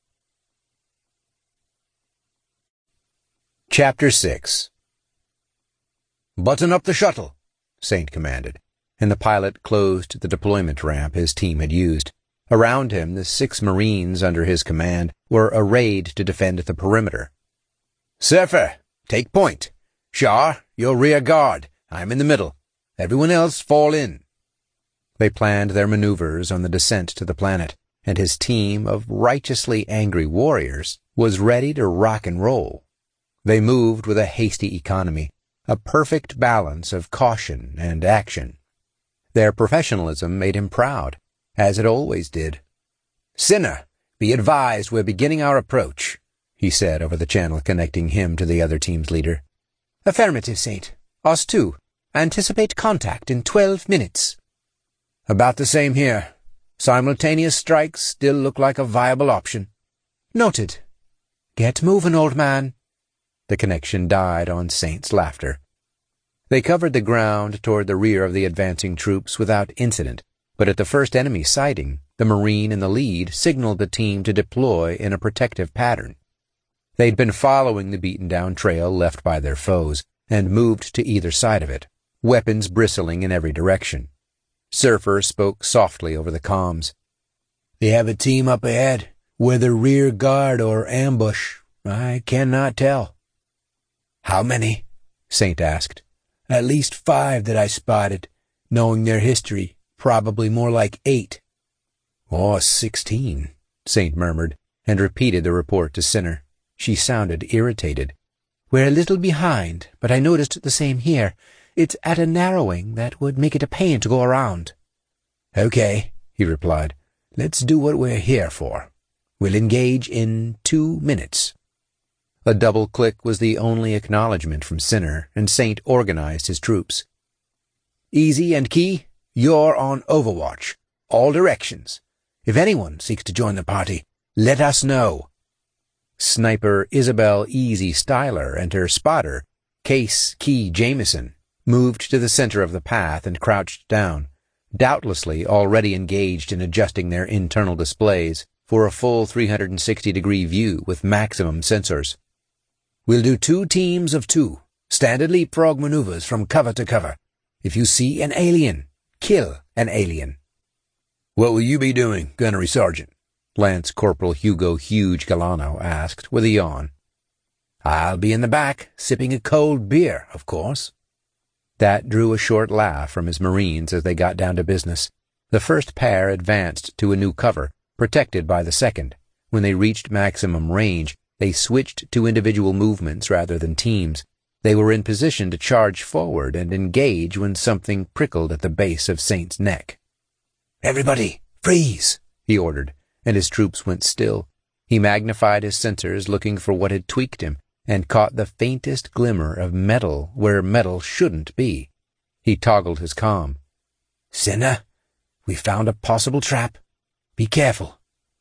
Chapter six. "Button up the shuttle," Saint commanded, and the pilot closed the deployment ramp his team had used. Around him, the six Marines under his command were arrayed to defend the perimeter. "Surfer, take point. Shah, your rear guard. I'm in the middle. Everyone else fall in." They planned their maneuvers on the descent to the planet, and his team of righteously angry warriors was ready to rock and roll. They moved with a hasty economy, a perfect balance of caution and action. Their professionalism made him proud, as it always did. "Sinner, be advised we're beginning our approach," he said over the channel connecting him to the other team's leader. "Affirmative, Saint. Us too. Anticipate contact in twelve minutes. "About the same here. Simultaneous strikes still look like a viable option." "Noted. Get moving, old man." The connection died on Saint's laughter. They covered the ground toward the rear of the advancing troops without incident, but at the first enemy sighting, the Marine in the lead signaled the team to deploy in a protective pattern. They'd been following the beaten-down trail left by their foes, and moved to either side of it, weapons bristling in every direction. Surfer spoke softly over the comms. "They have a team up ahead, whether rear guard or ambush, I cannot tell." "How many?" Saint asked. "At least five that I spotted, knowing their history, probably more like eight." "Or sixteen," Saint murmured, and repeated the report to Sinner. She sounded irritated. "We're a little behind, but I noticed the same here. It's at a narrowing that would make it a pain to go around." "Okay," he replied. "Let's do what we're here for. We'll engage in two minutes." A double click was the only acknowledgement from Sinner, and Saint organized his troops. "Easy and Key, you're on Overwatch. All directions. If anyone seeks to join the party, let us know." Sniper Isabel Easy Styler and her spotter, Case Key Jameson, moved to the center of the path and crouched down, doubtlessly already engaged in adjusting their internal displays for a full three hundred sixty degree view with maximum sensors. "We'll do two teams of two. Standard leapfrog maneuvers from cover to cover. If you see an alien, kill an alien. What will you be doing, Gunnery Sergeant? Lance Corporal Hugo Huge Galano asked with a yawn. I'll be in the back, sipping a cold beer, of course. That drew a short laugh from his Marines as they got down to business. The first pair advanced to a new cover, protected by the second. When they reached maximum range, they switched to individual movements rather than teams. They were in position to charge forward and engage when something prickled at the base of Saint's neck. Everybody, freeze, he ordered, and his troops went still. He magnified his sensors, looking for what had tweaked him, and caught the faintest glimmer of metal where metal shouldn't be. He toggled his comm. Cinna, we found a possible trap. Be careful.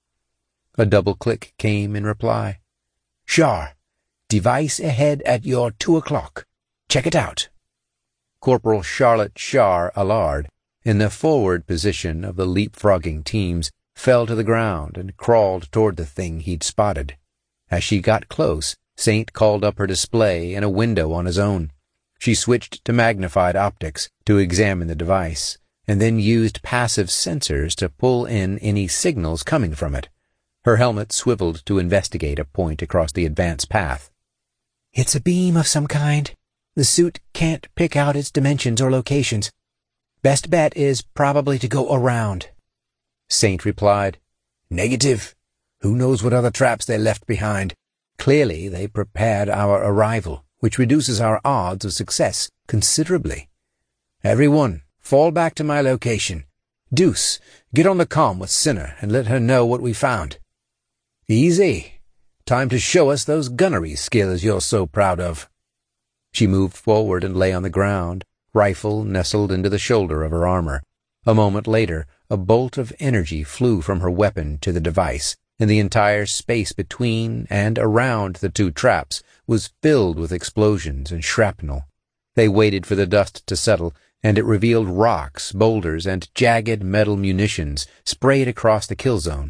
A double click came in reply. Shar, device ahead at your two o'clock. Check it out. Corporal Charlotte Shar Allard, in the forward position of the leapfrogging teams, fell to the ground and crawled toward the thing he'd spotted. As she got close, Saint called up her display and a window on his own. She switched to magnified optics to examine the device, and then used passive sensors to pull in any signals coming from it. Her helmet swiveled to investigate a point across the advance path. It's a beam of some kind. The suit can't pick out its dimensions or locations. Best bet is probably to go around. Saint replied, Negative. Who knows what other traps they left behind? Clearly they prepared our arrival, which reduces our odds of success considerably. Everyone, fall back to my location. Deuce, get on the comm with Cinna and let her know what we found. Easy. Time to show us those gunnery skills you're so proud of. She moved forward and lay on the ground, rifle nestled into the shoulder of her armor. A moment later, a bolt of energy flew from her weapon to the device, and the entire space between and around the two traps was filled with explosions and shrapnel. They waited for the dust to settle, and it revealed rocks, boulders, and jagged metal munitions sprayed across the kill zone.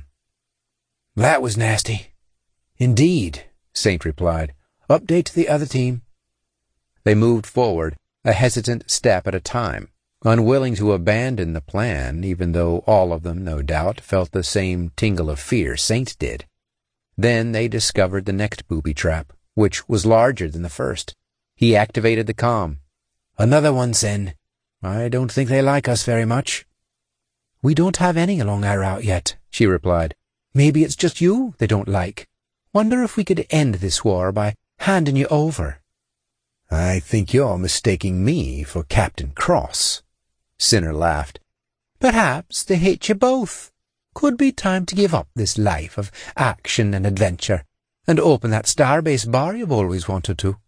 That was nasty. Indeed, Saint replied. Update to the other team. They moved forward, a hesitant step at a time, unwilling to abandon the plan, even though all of them, no doubt, felt the same tingle of fear Saint did. Then they discovered the next booby trap, which was larger than the first. He activated the comm. Another one, Sen. I don't think they like us very much. We don't have any along our route yet, she replied. Maybe it's just you they don't like. Wonder if we could end this war by handing you over. I think you're mistaking me for Captain Cross. Cinna laughed. Perhaps they hate you both. Could be time to give up this life of action and adventure, and open that starbase bar you've always wanted to.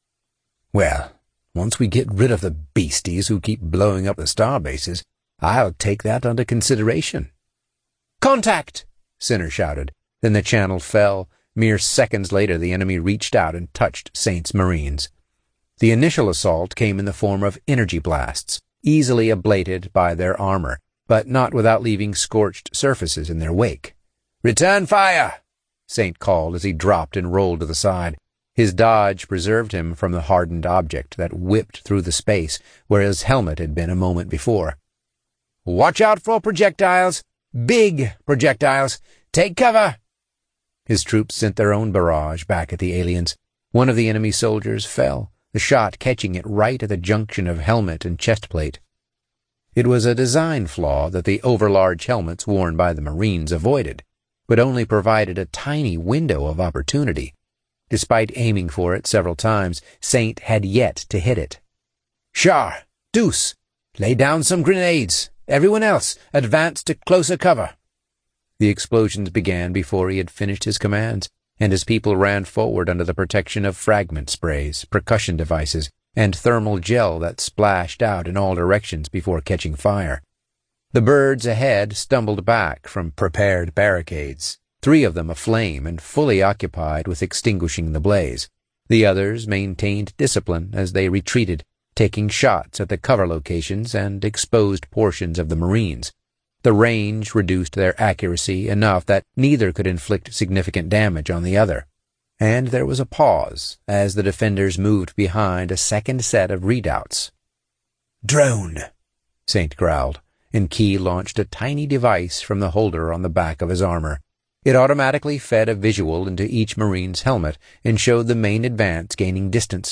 Well, once we get rid of the beasties who keep blowing up the starbases, I'll take that under consideration. Contact! Cinna shouted. Then the channel fell. Mere seconds later the enemy reached out and touched Saint's Marines. The initial assault came in the form of energy blasts, easily ablated by their armor, but not without leaving scorched surfaces in their wake. Return fire! Saint called as he dropped and rolled to the side. His dodge preserved him from the hardened object that whipped through the space where his helmet had been a moment before. Watch out for projectiles! Big projectiles! Take cover! His troops sent their own barrage back at the aliens. One of the enemy soldiers fell, the shot catching it right at the junction of helmet and chest plate. It was a design flaw that the overlarge helmets worn by the Marines avoided, but only provided a tiny window of opportunity. Despite aiming for it several times, Saint had yet to hit it. Shar, Deuce, lay down some grenades. Everyone else, advance to closer cover. The explosions began before he had finished his commands, and his people ran forward under the protection of fragment sprays, percussion devices, and thermal gel that splashed out in all directions before catching fire. The birds ahead stumbled back from prepared barricades, three of them aflame and fully occupied with extinguishing the blaze. The others maintained discipline as they retreated, taking shots at the cover locations and exposed portions of the Marines. The range reduced their accuracy enough that neither could inflict significant damage on the other. And there was a pause as the defenders moved behind a second set of redoubts. "Drone," Saint growled, and Key launched a tiny device from the holder on the back of his armor. It automatically fed a visual into each Marine's helmet and showed the main advance gaining distance.